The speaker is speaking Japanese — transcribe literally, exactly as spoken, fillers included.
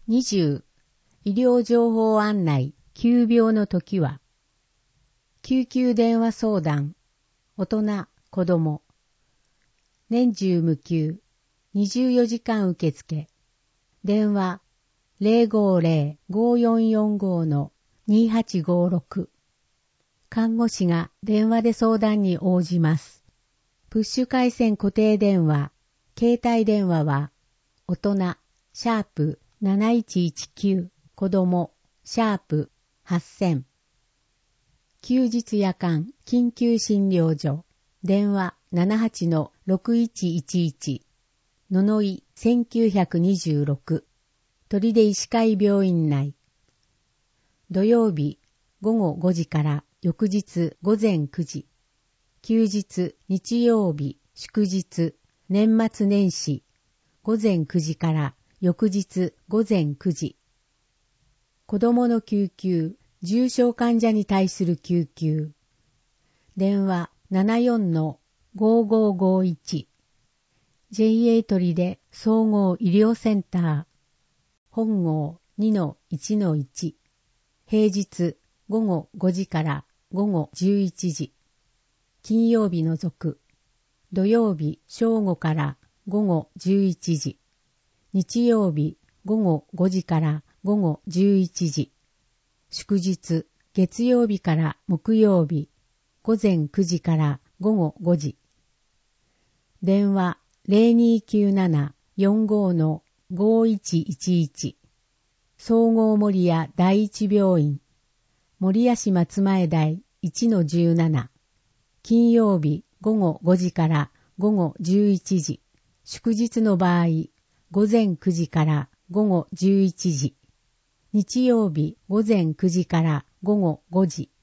にじゅう医療情報案内急病の時は救急電話相談大人子供年中無休にじゅうよじかん受付電話 ゼロごゼロ ごーよんよんご にーはちごーろく 看護師が電話で相談に応じます。プッシュ回線固定電話携帯電話は大人シャープなないちいちきゅう子供シャープはっせん休日夜間緊急診療所電話 ななはちのろくいちいちいち ののいせんきゅうひゃくにじゅうろく取手医師会病院内土曜日ごごごじから翌日午前くじ休日日曜日祝日年末年始午前くじから翌日午前くじ子供の救急重症患者に対する救急電話 ななよんのごーごーごーいち ジェイエー 取手総合医療センター本号 にのいちのいち 平日ごごごじからごごじゅういちじ金曜日除く土曜日正午からごごじゅういちじ日曜日ごごごじからごごじゅういちじ祝日月曜日から木曜日午前くじからごごごじ電話 ゼロにきゅうななよんごのごいちいちいち 総合守谷第一病院守谷市松前台 いちのじゅうなな 金曜日ごごごじからごごじゅういちじ祝日の場合午前くじからごごじゅういちじ日曜日午前くじからごごごじ